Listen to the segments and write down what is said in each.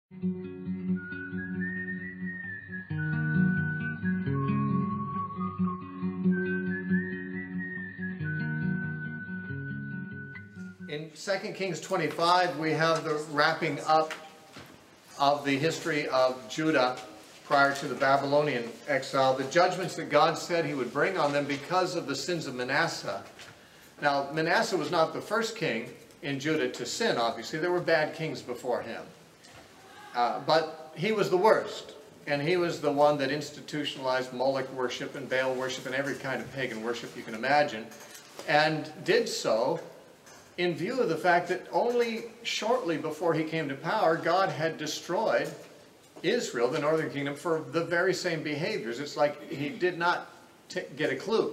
In 2 Kings 25, we have the wrapping up of the history of Judah prior to the Babylonian exile, the judgments that God said he would bring on them because of the sins of Manasseh. Now, Manasseh was not the first king in Judah to sin, obviously. There were bad kings before him. But he was the worst. And he was the one that institutionalized Moloch worship and Baal worship and every kind of pagan worship you can imagine. And did so in view of the fact that only shortly before he came to power, God had destroyed Israel, the northern kingdom, for the very same behaviors. It's like he did not get a clue.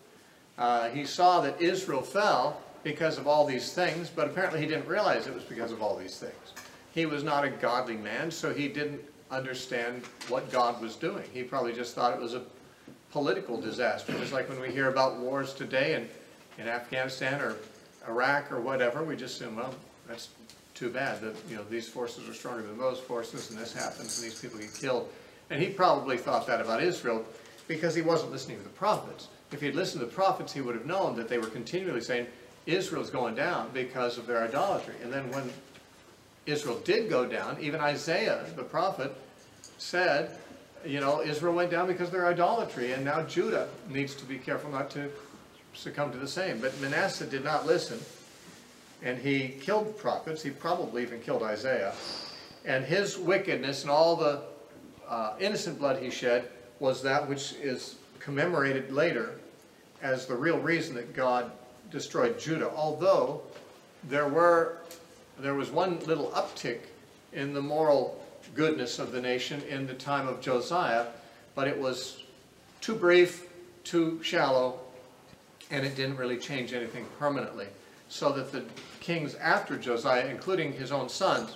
He saw that Israel fell because of all these things, but apparently he didn't realize it was because of all these things. He was not a godly man, so he didn't understand what God was doing. He probably just thought it was a political disaster, just like when we hear about wars today in Afghanistan or Iraq or whatever, we just assume, well, that's too bad that, you know, these forces are stronger than those forces and this happens and these people get killed. And he probably thought that about Israel because he wasn't listening to the prophets. If he'd listened to the prophets, he would have known that they were continually saying Israel's going down because of their idolatry. And then when Israel did go down, even Isaiah, the prophet, said, you know, Israel went down because of their idolatry, and now Judah needs to be careful not to succumb to the same. But Manasseh did not listen, and he killed prophets. He probably even killed Isaiah. And his wickedness and all the innocent blood he shed was that which is commemorated later as the real reason that God destroyed Judah. Although there was one little uptick in the moral goodness of the nation in the time of Josiah, but it was too brief, too shallow, and it didn't really change anything permanently. So that the kings after Josiah, including his own sons,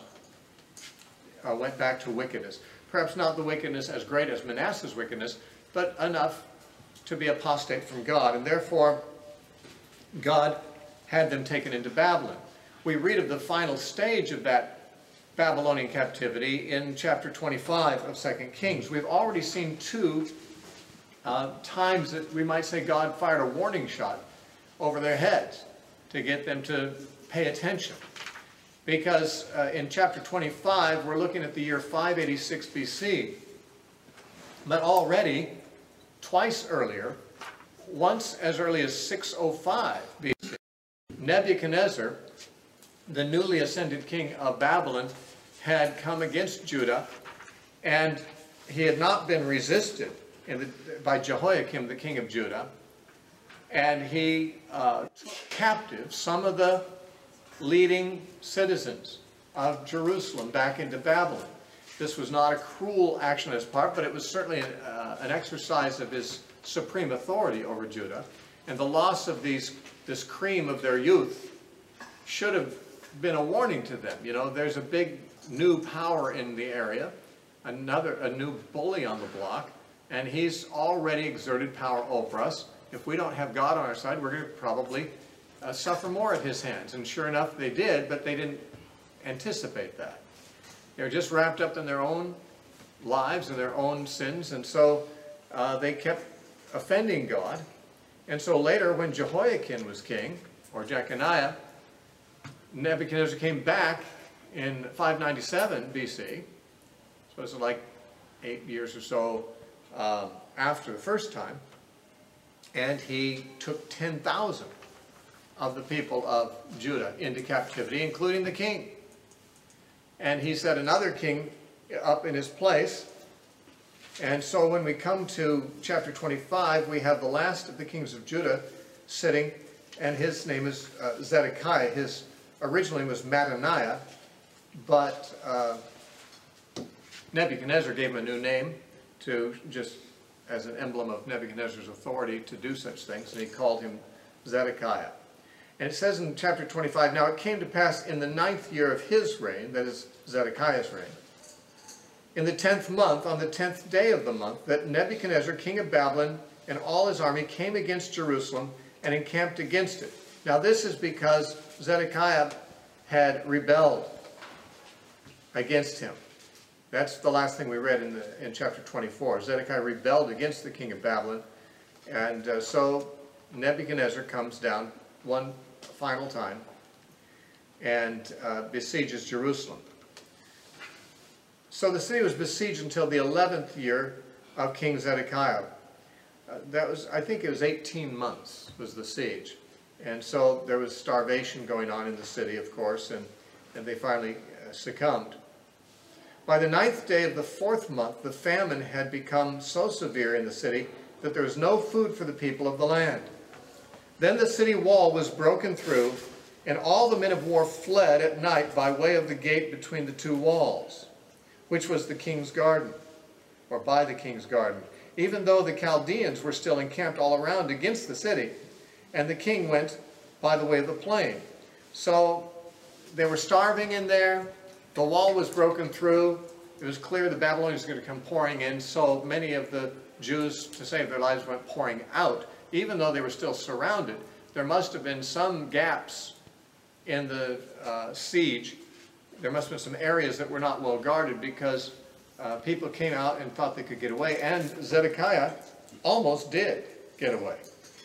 went back to wickedness. Perhaps not the wickedness as great as Manasseh's wickedness, but enough to be apostate from God. And therefore, God had them taken into Babylon. We read of the final stage of that Babylonian captivity in chapter 25 of 2 Kings. We've already seen two times that we might say God fired a warning shot over their heads to get them to pay attention. Because in chapter 25, we're looking at the year 586 BC. But already, twice earlier, once as early as 605 BC, Nebuchadnezzar, the newly ascended king of Babylon, had come against Judah, and he had not been resisted by Jehoiakim, the king of Judah, and he took captive some of the leading citizens of Jerusalem back into Babylon. This was not a cruel action on his part, but it was certainly an exercise of his supreme authority over Judah, and the loss of this cream of their youth should have been a warning to them. You know, there's a big new power in the area, a new bully on the block, and he's already exerted power over us. If we don't have God on our side, we're going to probably suffer more at his hands. And sure enough, they did, but they didn't anticipate that. They were just wrapped up in their own lives and their own sins, and so they kept offending God. And so later, when Jehoiakim was king, or Jeconiah, Nebuchadnezzar came back in 597 BC, so it's like 8 years or so after the first time, and he took 10,000 of the people of Judah into captivity, including the king. And he set another king up in his place. And so when we come to chapter 25, we have the last of the kings of Judah sitting, and his name is Zedekiah. His originally was Mattaniah, but Nebuchadnezzar gave him a new name to just as an emblem of Nebuchadnezzar's authority to do such things, and he called him Zedekiah. And it says in chapter 25, now it came to pass in the 9th year of his reign, that is Zedekiah's reign, in the 10th month, on the 10th day of the month, that Nebuchadnezzar, king of Babylon, and all his army came against Jerusalem and encamped against it. Now this is because Zedekiah had rebelled against him. That's the last thing we read in chapter 24. Zedekiah rebelled against the king of Babylon, and so Nebuchadnezzar comes down one final time and besieges Jerusalem. So the city was besieged until the 11th year of King Zedekiah. I think it was 18 months was the siege. And so there was starvation going on in the city, of course, and they finally succumbed. By the 9th day of the 4th month, the famine had become so severe in the city that there was no food for the people of the land. Then the city wall was broken through, and all the men of war fled at night by way of the gate between the two walls, which was the king's garden, or by the king's garden, even though the Chaldeans were still encamped all around against the city, and the king went by the way of the plain. So they were starving in there. The wall was broken through. It was clear the Babylonians were going to come pouring in, so many of the Jews, to save their lives, went pouring out. Even though they were still surrounded, there must have been some gaps in the siege. There must have been some areas that were not well guarded, because people came out and thought they could get away. And Zedekiah almost did get away,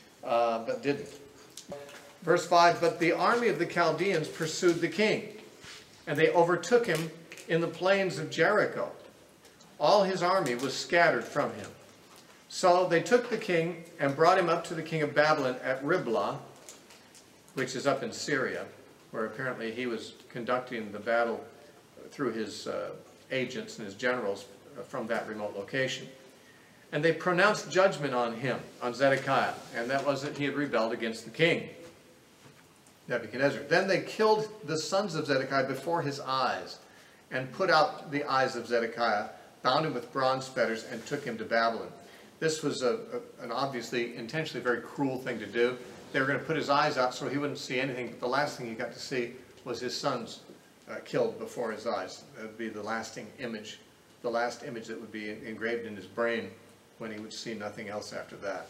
but didn't. Verse 5, but the army of the Chaldeans pursued the king, and they overtook him in the plains of Jericho. All his army was scattered from him. So they took the king and brought him up to the king of Babylon at Riblah, which is up in Syria, where apparently he was conducting the battle through his agents and his generals from that remote location. And they pronounced judgment on him, on Zedekiah, and that was that he had rebelled against the king, Nebuchadnezzar. Then they killed the sons of Zedekiah before his eyes, and put out the eyes of Zedekiah, bound him with bronze fetters, and took him to Babylon. This was an obviously intentionally very cruel thing to do. They were going to put his eyes out so he wouldn't see anything, but the last thing he got to see was his sons killed before his eyes. That would be the lasting image, the last image that would be engraved in his brain when he would see nothing else after that.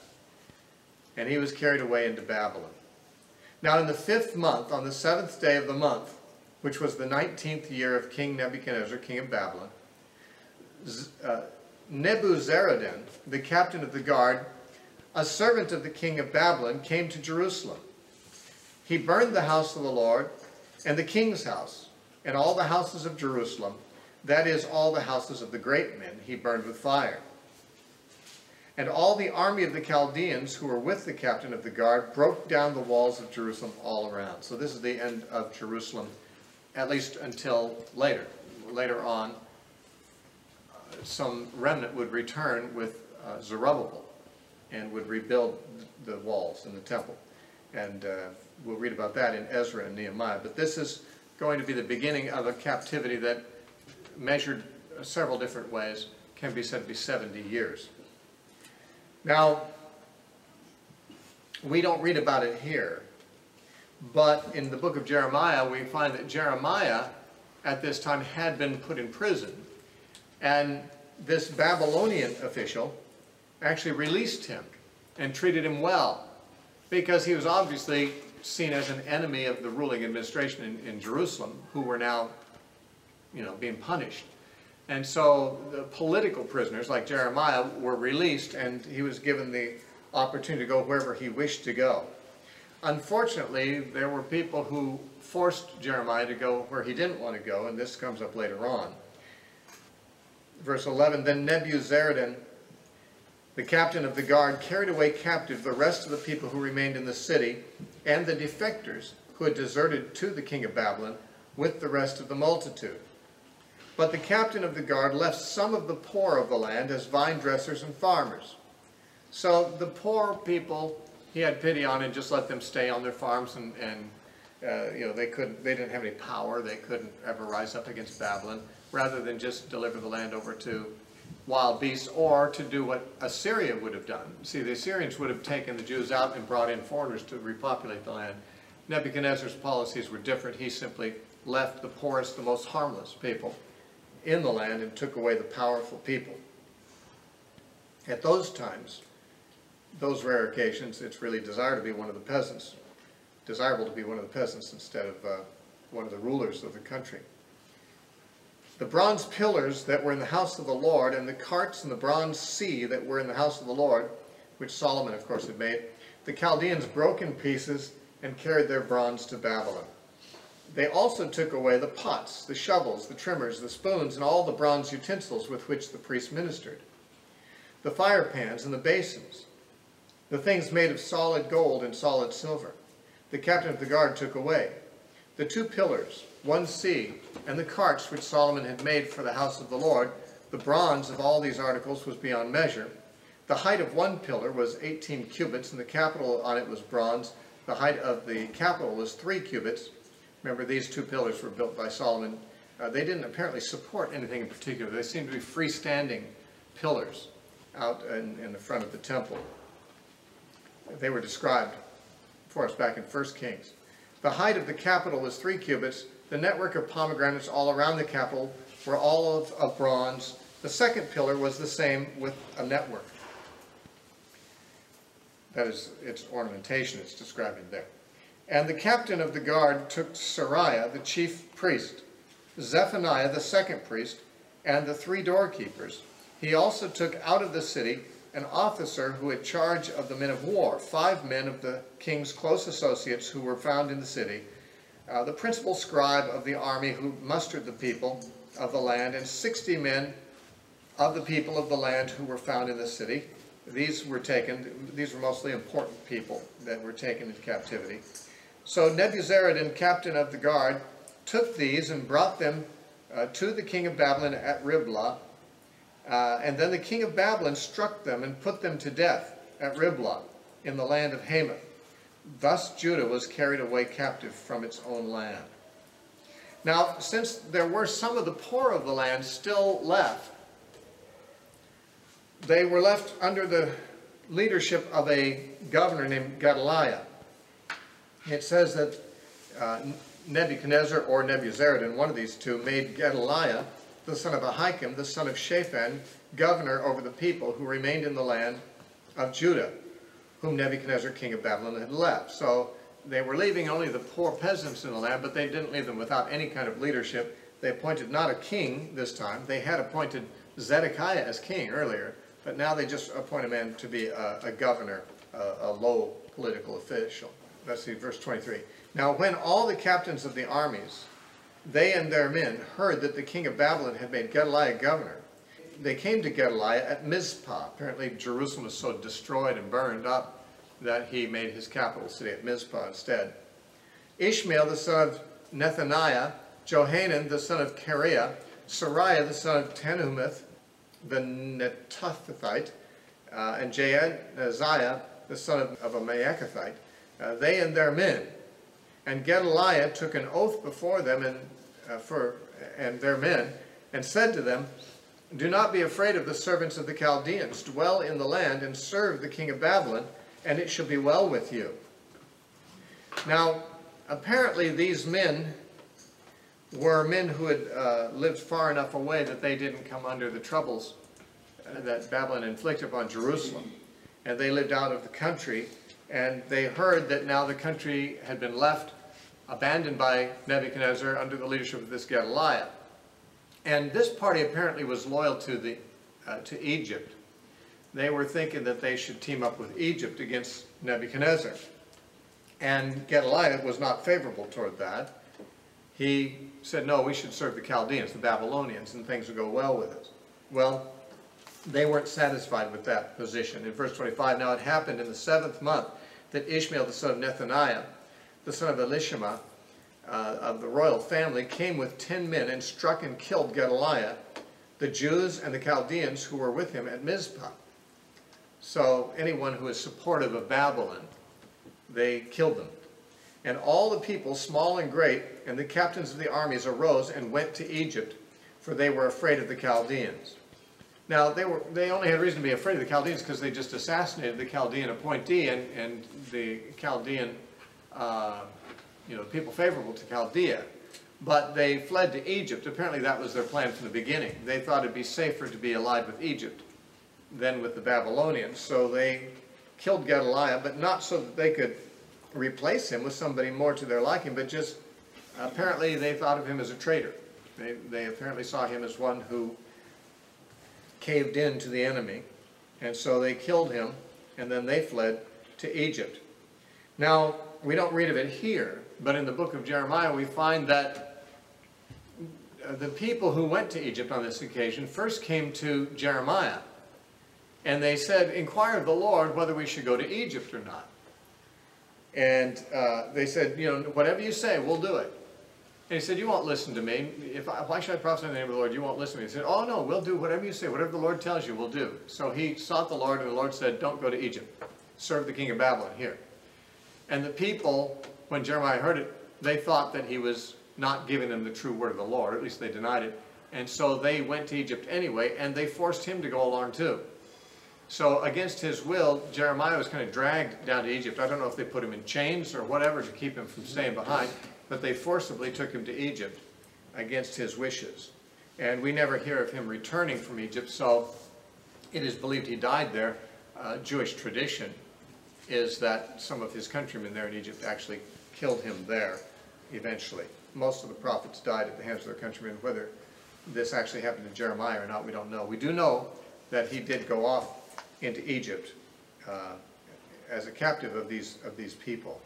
And he was carried away into Babylon. Now in the 5th month, on the 7th day of the month, which was the 19th year of King Nebuchadnezzar, king of Babylon, Nebuzaradan, the captain of the guard, a servant of the king of Babylon, came to Jerusalem. He burned the house of the Lord, and the king's house, and all the houses of Jerusalem, that is, all the houses of the great men, he burned with fire. And all the army of the Chaldeans who were with the captain of the guard broke down the walls of Jerusalem all around. So this is the end of Jerusalem, at least until later. Later on, some remnant would return with Zerubbabel and would rebuild the walls and the temple. And we'll read about that in Ezra and Nehemiah. But this is going to be the beginning of a captivity that, measured several different ways, can be said to be 70 years. Now, we don't read about it here, but in the book of Jeremiah, we find that Jeremiah, at this time, had been put in prison. And this Babylonian official actually released him and treated him well, because he was obviously seen as an enemy of the ruling administration in Jerusalem, who were now, being punished. And so the political prisoners, like Jeremiah, were released, and he was given the opportunity to go wherever he wished to go. Unfortunately, there were people who forced Jeremiah to go where he didn't want to go, and this comes up later on. Verse 11, then Nebuzaradan, the captain of the guard, carried away captive the rest of the people who remained in the city, and the defectors who had deserted to the king of Babylon, with the rest of the multitude. But the captain of the guard left some of the poor of the land as vine dressers and farmers. So the poor people he had pity on and just let them stay on their farms, and they didn't have any power. They couldn't ever rise up against Babylon, rather than just deliver the land over to wild beasts, or to do what Assyria would have done. See, the Assyrians would have taken the Jews out and brought in foreigners to repopulate the land. Nebuchadnezzar's policies were different. He simply left the poorest, the most harmless people in the land and took away the powerful people. At those times, those rare occasions, it's really desirable to be one of the peasants instead of one of the rulers of the country. The bronze pillars that were in the house of the Lord, and the carts and the bronze sea that were in the house of the Lord, which Solomon, of course, had made, the Chaldeans broke in pieces and carried their bronze to Babylon. They also took away the pots, the shovels, the trimmers, the spoons, and all the bronze utensils with which the priests ministered, the fire pans and the basins, the things made of solid gold and solid silver. The captain of the guard took away the 2 pillars, 1 sea, and the carts which Solomon had made for the house of the Lord. The bronze of all these articles was beyond measure. The height of 1 pillar was 18 cubits, and the capital on it was bronze. The height of the capital was 3 cubits. Remember, these 2 pillars were built by Solomon. They didn't apparently support anything in particular. They seemed to be freestanding pillars out in the front of the temple. They were described for us back in 1 Kings. The height of the capital was 3 cubits. The network of pomegranates all around the capital were all of bronze. The second pillar was the same with a network. That is its ornamentation, it's described in there. And the captain of the guard took Seraiah, the chief priest, Zephaniah, the second priest, and the 3 doorkeepers. He also took out of the city an officer who had charge of the men of war, 5 men of the king's close associates who were found in the city, the principal scribe of the army who mustered the people of the land, and 60 men of the people of the land who were found in the city. These were mostly important people that were taken into captivity. So Nebuzaradan, captain of the guard, took these and brought them to the king of Babylon at Riblah. And then the king of Babylon struck them and put them to death at Riblah in the land of Hamath. Thus Judah was carried away captive from its own land. Now, since there were some of the poor of the land still left, they were left under the leadership of a governor named Gedaliah. It says that Nebuchadnezzar or Nebuzaradan, one of these two, made Gedaliah, the son of Ahikam, the son of Shaphan, governor over the people who remained in the land of Judah, whom Nebuchadnezzar, king of Babylon, had left. So they were leaving only the poor peasants in the land, but they didn't leave them without any kind of leadership. They appointed not a king this time. They had appointed Zedekiah as king earlier, but now they just appoint a man to be a governor, a low political official. Let's see, verse 23. Now when all the captains of the armies, they and their men, heard that the king of Babylon had made Gedaliah governor, they came to Gedaliah at Mizpah. Apparently Jerusalem was so destroyed and burned up that he made his capital city at Mizpah instead. Ishmael the son of Nethaniah, Johanan the son of Kareah, Seraiah the son of Tanhumeth, the Netophathite, and Jaazaniah the son of a Maacathite, they and their men. And Gedaliah took an oath before them and their men, and said to them, "Do not be afraid of the servants of the Chaldeans. Dwell in the land and serve the king of Babylon, and it shall be well with you." Now, apparently these men were men who had lived far enough away that they didn't come under the troubles that Babylon inflicted upon Jerusalem. And they lived out of the country, and they heard that now the country had been left abandoned by Nebuchadnezzar under the leadership of this Gedaliah. And this party apparently was loyal to Egypt. They were thinking that they should team up with Egypt against Nebuchadnezzar. And Gedaliah was not favorable toward that. He said, no, we should serve the Chaldeans, the Babylonians, and things would go well with us. Well, they weren't satisfied with that position. In verse 25, now it happened in the 7th month that Ishmael the son of Nethaniah, the son of Elishama, of the royal family, came with 10 men and struck and killed Gedaliah, the Jews and the Chaldeans who were with him at Mizpah. So anyone who is supportive of Babylon, they killed them. And all the people, small and great, and the captains of the armies arose and went to Egypt, for they were afraid of the Chaldeans. Now, they only had reason to be afraid of the Chaldeans because they just assassinated the Chaldean appointee, and the Chaldean, people favorable to Chaldea. But they fled to Egypt. Apparently that was their plan from the beginning. They thought it'd be safer to be allied with Egypt than with the Babylonians. So they killed Gedaliah, but not so that they could replace him with somebody more to their liking, but just apparently they thought of him as a traitor. They apparently saw him as one who caved in to the enemy, and so they killed him, and then they fled to Egypt. Now, we don't read of it here, but in the book of Jeremiah we find that the people who went to Egypt on this occasion first came to Jeremiah, and they said, "Inquire of the Lord whether we should go to Egypt or not." And they said, "Whatever you say, we'll do it." And he said, "You won't listen to me. Why should I prophesy in the name of the Lord? You won't listen to me." He said, "Oh no, we'll do whatever you say. Whatever the Lord tells you, we'll do." So he sought the Lord, and the Lord said, "Don't go to Egypt. Serve the king of Babylon here." And the people, when Jeremiah heard it, they thought that he was not giving them the true word of the Lord. At least they denied it. And so they went to Egypt anyway, and they forced him to go along too. So against his will, Jeremiah was kind of dragged down to Egypt. I don't know if they put him in chains or whatever to keep him from staying behind, but they forcibly took him to Egypt against his wishes. And we never hear of him returning from Egypt, so it is believed he died there. Jewish tradition is that some of his countrymen there in Egypt actually killed him there eventually. Most of the prophets died at the hands of their countrymen. Whether this actually happened to Jeremiah or not, we don't know. We do know that he did go off into Egypt as a captive of these people.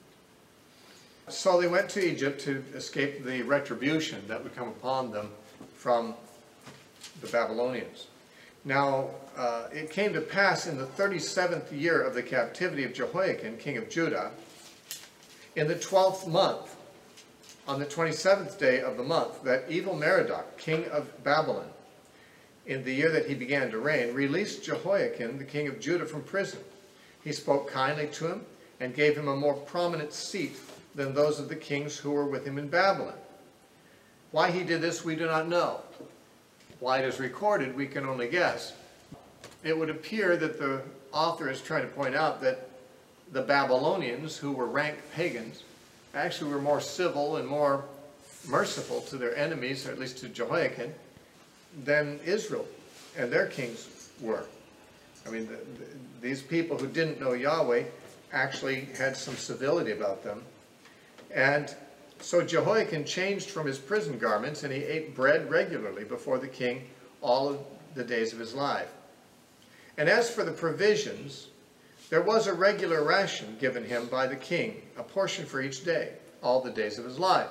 So they went to Egypt to escape the retribution that would come upon them from the Babylonians. Now, it came to pass in the 37th year of the captivity of Jehoiakim, king of Judah, in the 12th month, on the 27th day of the month, that Evil-Merodach, king of Babylon, in the year that he began to reign, released Jehoiakim, the king of Judah, from prison. He spoke kindly to him and gave him a more prominent seat than those of the kings who were with him in Babylon. Why he did this, we do not know. Why it is recorded, we can only guess. It would appear that the author is trying to point out that the Babylonians, who were rank pagans, actually were more civil and more merciful to their enemies, or at least to Jehoiakim, than Israel and their kings were. I mean, these people who didn't know Yahweh actually had some civility about them. And so Jehoiakim changed from his prison garments, and he ate bread regularly before the king all of the days of his life. And as for the provisions, there was a regular ration given him by the king, a portion for each day, all the days of his life.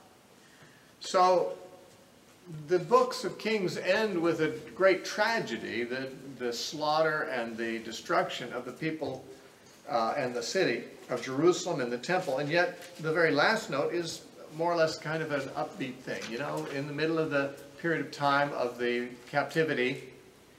So the books of Kings end with a great tragedy, the slaughter and the destruction of the people and the city of Jerusalem and the temple, and yet the very last note is more or less kind of an upbeat thing. In the middle of the period of time of the captivity,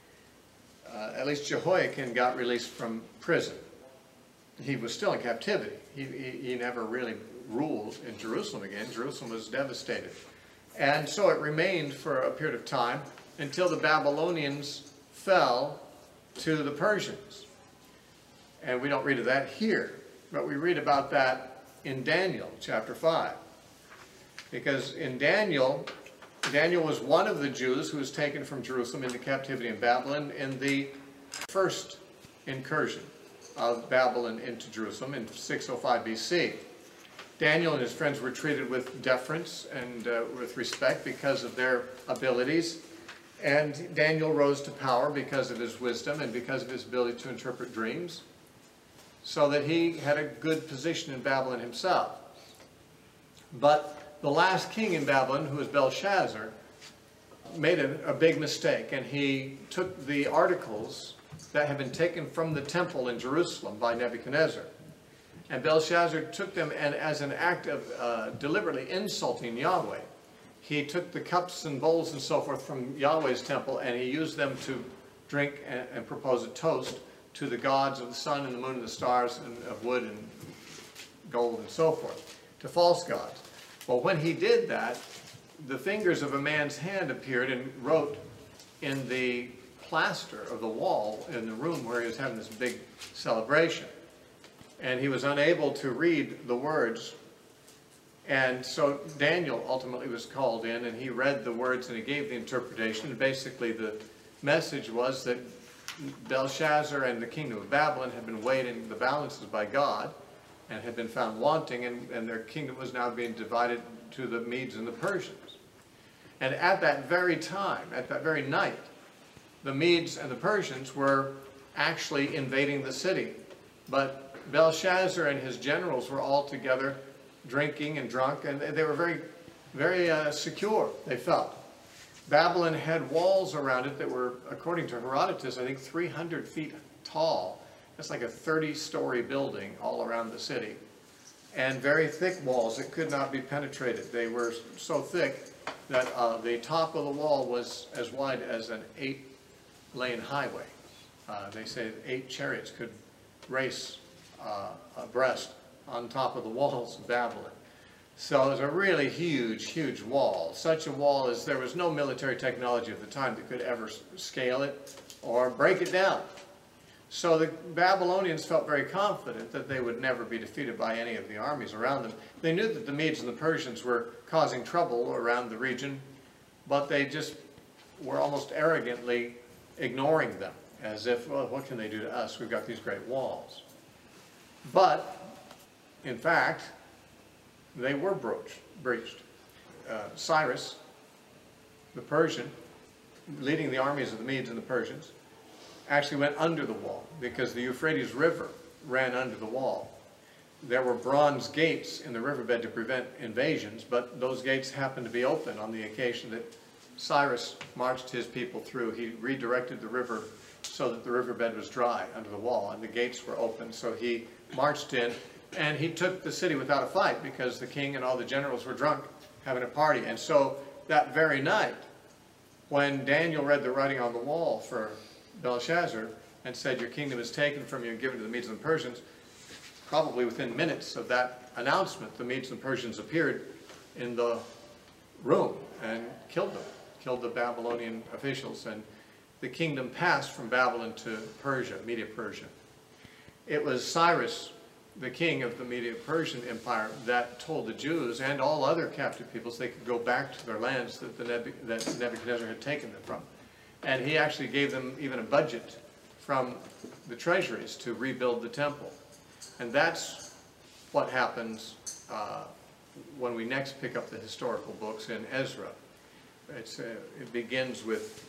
at least Jehoiakim got released from prison. He was still in captivity. He never really ruled in Jerusalem again. Jerusalem was devastated. And so it remained for a period of time until the Babylonians fell to the Persians. And we don't read of that here, but we read about that in Daniel chapter 5. Because in Daniel was one of the Jews who was taken from Jerusalem into captivity in Babylon in the first incursion of Babylon into Jerusalem in 605 BC. Daniel and his friends were treated with deference and with respect because of their abilities. And Daniel rose to power because of his wisdom and because of his ability to interpret dreams, so that he had a good position in Babylon himself. But the last king in Babylon, who was Belshazzar, made a big mistake, and he took the articles that had been taken from the temple in Jerusalem by Nebuchadnezzar. And Belshazzar took them, and as an act of deliberately insulting Yahweh, he took the cups and bowls and so forth from Yahweh's temple, and he used them to drink and propose a toast to the gods of the sun and the moon and the stars, and of wood and gold and so forth, to false gods. Well, when he did that, the fingers of a man's hand appeared and wrote in the plaster of the wall in the room where he was having this big celebration. And he was unable to read the words. And so Daniel ultimately was called in, and he read the words and he gave the interpretation. And basically the message was that Belshazzar and the kingdom of Babylon had been weighed in the balances by God and had been found wanting, and their kingdom was now being divided to the Medes and the Persians. And at that very time, at that very night, the Medes and the Persians were actually invading the city. But Belshazzar and his generals were all together drinking and drunk, and they were very, very secure, they felt. Babylon had walls around it that were, according to Herodotus, I think 300 feet tall. It's like a 30-story building all around the city. And very thick walls that could not be penetrated. They were so thick that the top of the wall was as wide as an 8-lane highway. They say 8 chariots could race abreast on top of the walls of Babylon. So it was a really huge, huge wall. Such a wall as there was no military technology at the time that could ever scale it or break it down. So the Babylonians felt very confident that they would never be defeated by any of the armies around them. They knew that the Medes and the Persians were causing trouble around the region, but they just were almost arrogantly ignoring them, as if, well, what can they do to us? We've got these great walls. But, in fact, they were breached. Cyrus, the Persian, leading the armies of the Medes and the Persians, actually went under the wall because the Euphrates River ran under the wall. There were bronze gates in the riverbed to prevent invasions, but those gates happened to be open on the occasion that Cyrus marched his people through. He redirected the river so that the riverbed was dry under the wall, and the gates were open, so he marched in, and he took the city without a fight because the king and all the generals were drunk having a party. And so that very night, when Daniel read the writing on the wall for Belshazzar and said, your kingdom is taken from you and given to the Medes and Persians, probably within minutes of that announcement, the Medes and Persians appeared in the room and killed them, killed the Babylonian officials, and the kingdom passed from Babylon to Persia, Medo-Persia. It was Cyrus, the king of the Medo-Persian Empire, that told the Jews and all other captive peoples they could go back to their lands that Nebuchadnezzar had taken them from. And he actually gave them even a budget from the treasuries to rebuild the temple. And that's what happens when we next pick up the historical books in Ezra. It begins with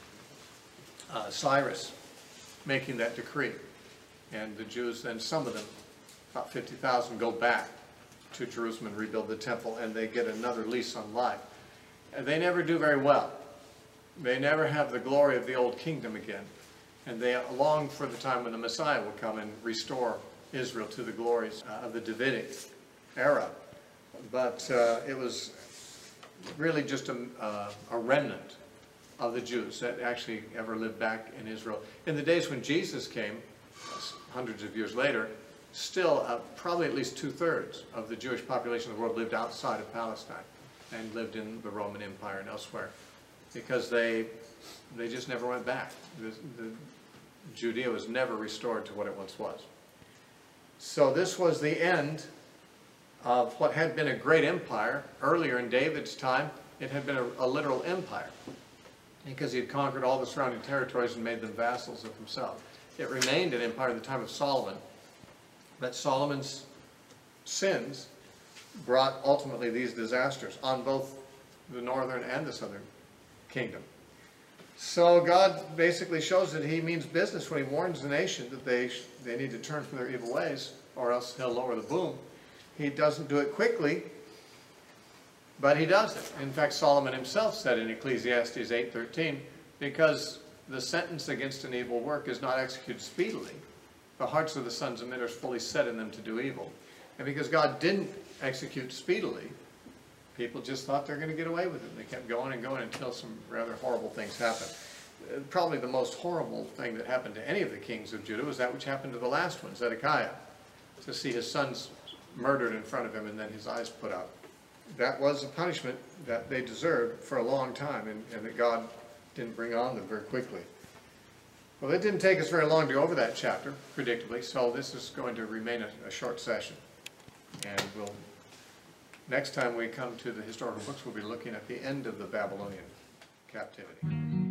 Cyrus making that decree. And the Jews, then some of them, about 50,000, go back to Jerusalem and rebuild the temple, and they get another lease on life. And they never do very well. They never have the glory of the old kingdom again. And they long for the time when the Messiah will come and restore Israel to the glories of the Davidic era. But it was really just a remnant of the Jews that actually ever lived back in Israel. In the days when Jesus came, hundreds of years later, still probably at least 2/3 of the Jewish population of the world lived outside of Palestine and lived in the Roman Empire and elsewhere, because they just never went back. Judea was never restored to what it once was. So this was the end of what had been a great empire. Earlier in David's time, it had been a literal empire, because he had conquered all the surrounding territories and made them vassals of himself. It remained an empire in the time of Solomon, but Solomon's sins brought ultimately these disasters on both the northern and the southern kingdom. So God basically shows that he means business when he warns the nation that they need to turn from their evil ways, or else he'll lower the boom. He doesn't do it quickly, but he does it. In fact, Solomon himself said in Ecclesiastes 8:13, because the sentence against an evil work is not executed speedily, the hearts of the sons of men are fully set in them to do evil. And because God didn't execute speedily, people just thought they're going to get away with it. And they kept going and going until some rather horrible things happened. Probably the most horrible thing that happened to any of the kings of Judah was that which happened to the last one, Zedekiah, to see his sons murdered in front of him and then his eyes put out. That was a punishment that they deserved for a long time, and that God didn't bring on them very quickly. Well, it didn't take us very long to go over that chapter, predictably, so this is going to remain a short session. And next time we come to the historical books, we'll be looking at the end of the Babylonian captivity.